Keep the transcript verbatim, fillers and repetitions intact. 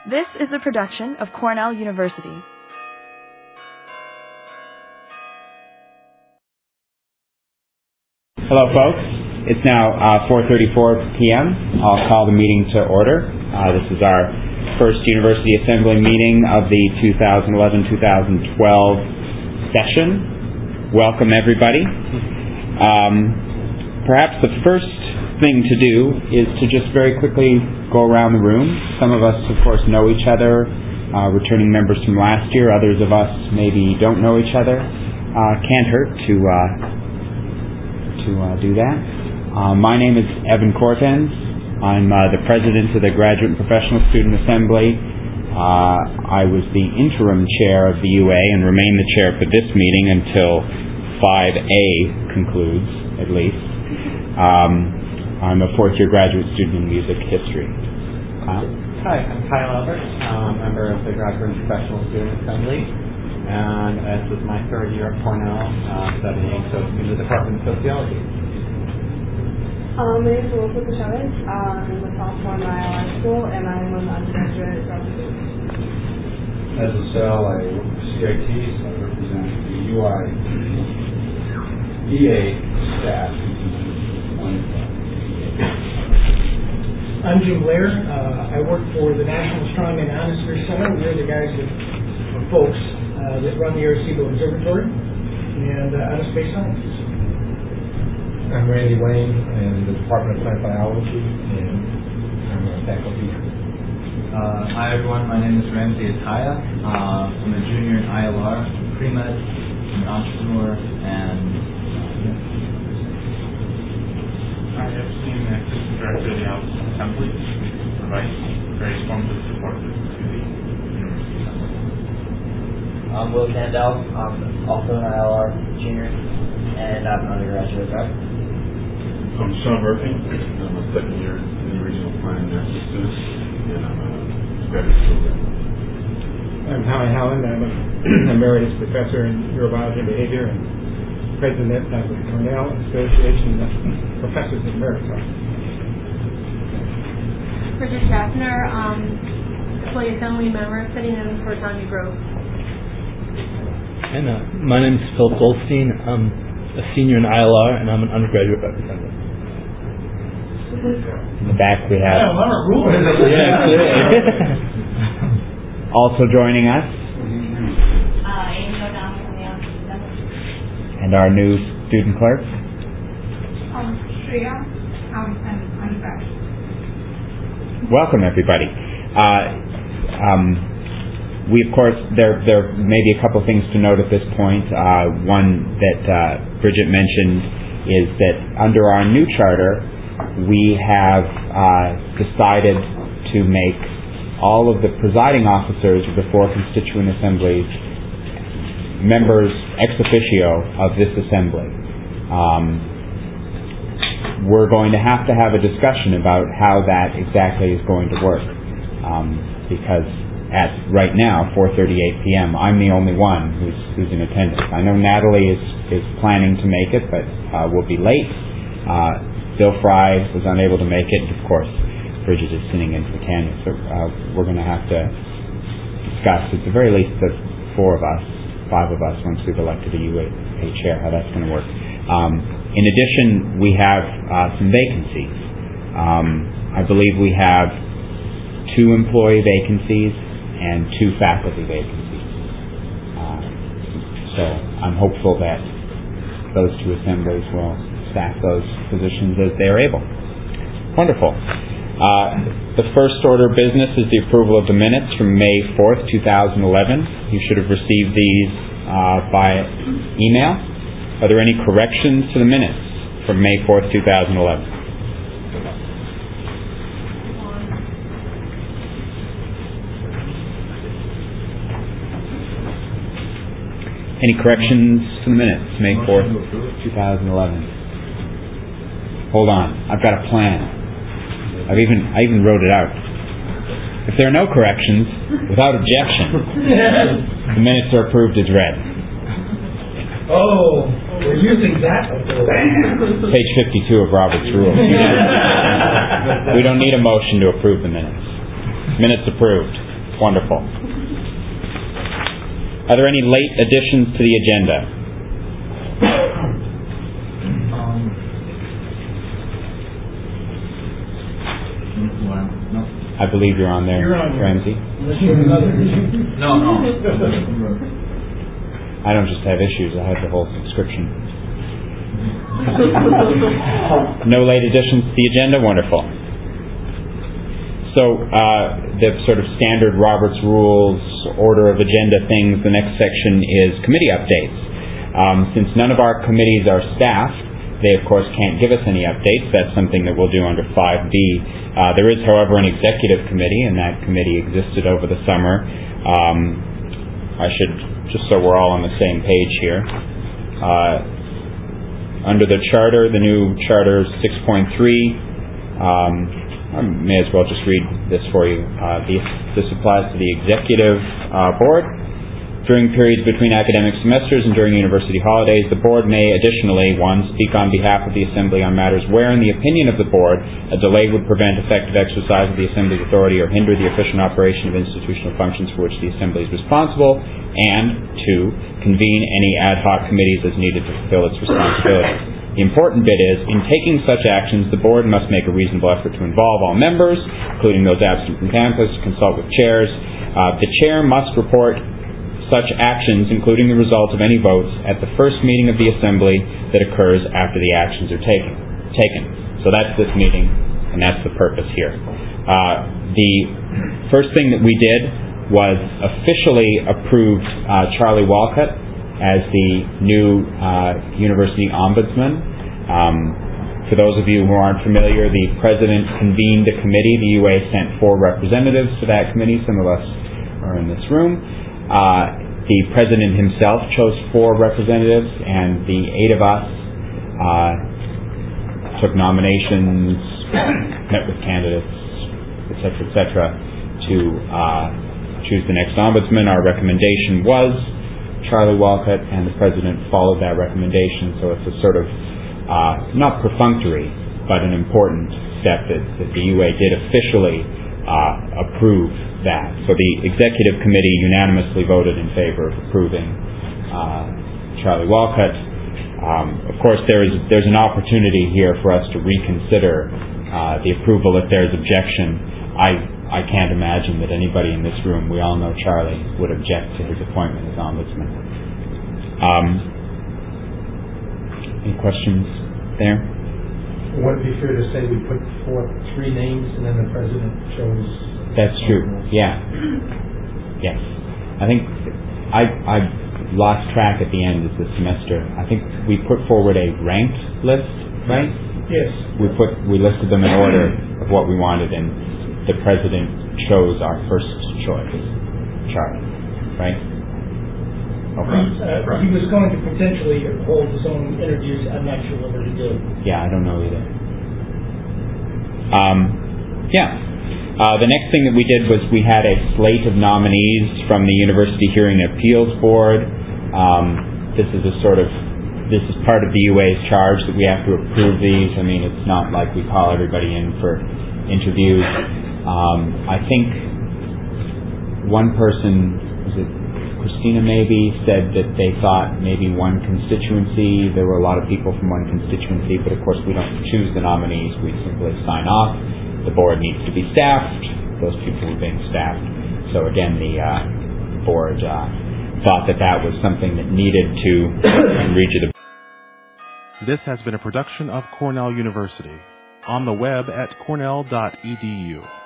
This is a production of Cornell University. Hello, folks. It's now uh, four thirty-four p.m. I'll call the meeting to order. Uh, this is our first University Assembly meeting of the twenty eleven twenty twelve session. Welcome, everybody. Um, perhaps the first thing to do is to just very quickly go around the room. Some of us, of course, know each other, uh, returning members from last year. Others of us maybe don't know each other. Uh, can't hurt to uh, to uh, do that. Uh, my name is Evan Cortens. I'm uh, the president of the Graduate and Professional Student Assembly. Uh, I was the interim chair of the U A and remain the chair for this meeting until five A concludes, at least. Um, I'm a fourth-year graduate student in music history. Kyle? Hi, I'm Kyle Albert, um, member of the Graduate and Professional Student Assembly, and this is my third year at Cornell, uh, studying so in the Department of Sociology. Um, my name is Elizabeth Chavez. Um, I'm a sophomore in I L R school, and I'm an undergraduate graduate. As a cell, I work for C I T, so I represent the U I E A staff. I'm Jim Blair. Uh, I work for the National Astronomy and Ionosphere Center. We're the guys that, or folks, uh, that run the Arecibo Observatory and uh, out of space science. I'm Randy Wayne in the Department of Plant Biology, and I'm a faculty. Uh, hi everyone, my name is Ramsey Ataya. Uh, I'm a junior in I L R, pre-med, I'm an entrepreneur, and I have seen the Assistant Director of the Office of Assembly provides very formative support to the University Assembly. I'm Will Candell. I'm also an I L R junior, and I'm an undergraduate graduate. I'm Sean Murphy. I'm a second year in the Regional Planning National Student, and I'm a graduate student. I'm Howie Howland. I'm a emeritus professor in neurobiology and behavior and president of the Cornell Association of Professors Emeritus. Bridget Schaffner, um, employee assembly member sitting in for Tanya Grove. And uh, my name is Phil Goldstein. I'm a senior in I L R, and I'm an undergraduate representative. In the back we have... Yeah, a lot of rules. Also joining us. Uh, Amy O'Donnell from the Office of Assembly. And our new student clerk. Um, Shreya, um, and undergraduate. Welcome, everybody. Uh, um, we, of course, there there may be a couple of things to note at this point. Uh, one that uh, Bridget mentioned is that under our new charter, we have uh, decided to make all of the presiding officers of the four constituent assemblies members ex officio of this assembly. Um, we're going to have to have a discussion about how that exactly is going to work, um, because at right now, four thirty-eight p.m., I'm the only one who's, who's in attendance. I know Natalie is, is planning to make it, but uh, will be late. Uh, Bill Fry was unable to make it, and of course, Bridget is sitting in for Tanya. So uh, we're going to have to discuss, at the very least, the four of us, five of us, once we've elected a U A chair, how that's going to work. Um, in addition, we have uh, some vacancies. Um, I believe we have two employee vacancies and two faculty vacancies. Uh, so I'm hopeful that those two assemblies will staff those positions as they are able. Wonderful. Uh, the first order of business is the approval of the minutes from May fourth, twenty eleven. You should have received these uh, by email. Are there any corrections to the minutes from May fourth, twenty eleven? Any corrections to the minutes, May fourth, twenty eleven? Hold on, I've got a plan. I've even I even wrote it out. If there are no corrections, without objection, the minutes are approved as read. Oh, we're using that. Page fifty-two of Robert's Rules. We don't need a motion to approve the minutes. Minutes approved. Wonderful. Are there any late additions to the agenda? Um, well, no. I believe you're on there, You're on there. Ramsey. Unless you have another issue. No, no. I don't just have issues, I have the whole subscription. No late additions to the agenda? Wonderful. So, uh, the sort of standard Robert's Rules order of agenda things, the next section is committee updates. Um, since none of our committees are staffed, they of course can't give us any updates. That's something that we'll do under five B. Uh, there is, however, an executive committee, and that committee existed over the summer. Um, I should, just so we're all on the same page here, uh, under the charter, the new charter six point three, um, I may as well just read this for you. Uh, this, this applies to the executive uh, board. During periods between academic semesters and during university holidays, the board may additionally, one, speak on behalf of the Assembly on matters where, in the opinion of the board, a delay would prevent effective exercise of the Assembly's authority or hinder the efficient operation of institutional functions for which the Assembly is responsible, and two, convene any ad hoc committees as needed to fulfill its responsibilities. The important bit is, in taking such actions, the board must make a reasonable effort to involve all members, including those absent from campus, consult with chairs. Uh, the chair must report such actions, including the results of any votes, at the first meeting of the Assembly that occurs after the actions are taken. taken. So that's this meeting, and that's the purpose here. Uh, the first thing that we did was officially approved uh, Charlie Walcott as the new uh, university ombudsman. Um, for those of you who aren't familiar, the president convened a committee. The U A sent four representatives to that committee. Some of us are in this room. Uh, the president himself chose four representatives, and the eight of us uh, took nominations, met with candidates, et cetera, et cetera, to uh, choose the next ombudsman. Our recommendation was Charlie Walcott, and the president followed that recommendation. So it's a sort of uh, not perfunctory, but an important step that, that the U A did officially uh, approve that. So the executive committee unanimously voted in favor of approving uh, Charlie Walcott. Um, of course, there is there's an opportunity here for us to reconsider uh, the approval if there's objection. I I can't imagine that anybody in this room, we all know Charlie, would object to his appointment as ombudsman. Um, any questions there? Would it be fair to say we put forth three names and then the president chose? That's true. Yeah. Yes. I think I I lost track at the end of the semester. I think we put forward a ranked list, right? Yes. We put we listed them in order of what we wanted, and the president chose our first choice, Charlie, right? Okay. Uh, he was going to potentially hold his own interviews. I'm not sure whether he did. Yeah, I don't know either. Um, yeah. Uh, the next thing that we did was we had a slate of nominees from the University Hearing and Appeals Board. Um, this is a sort of this is part of the U A's charge that we have to approve these. I mean, it's not like we call everybody in for interviews. Um, I think one person, was it Christina maybe, said that they thought maybe one constituency, there were a lot of people from one constituency, but of course we don't choose the nominees, we simply sign off. The board needs to be staffed. Those people were being staffed. So again, the uh, board uh, thought that that was something that needed to reach a. This has been a production of Cornell University. On the web at cornell dot e d u.